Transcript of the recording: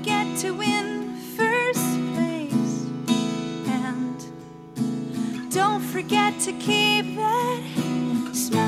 forget to win first place. And don't forget to keep that smile.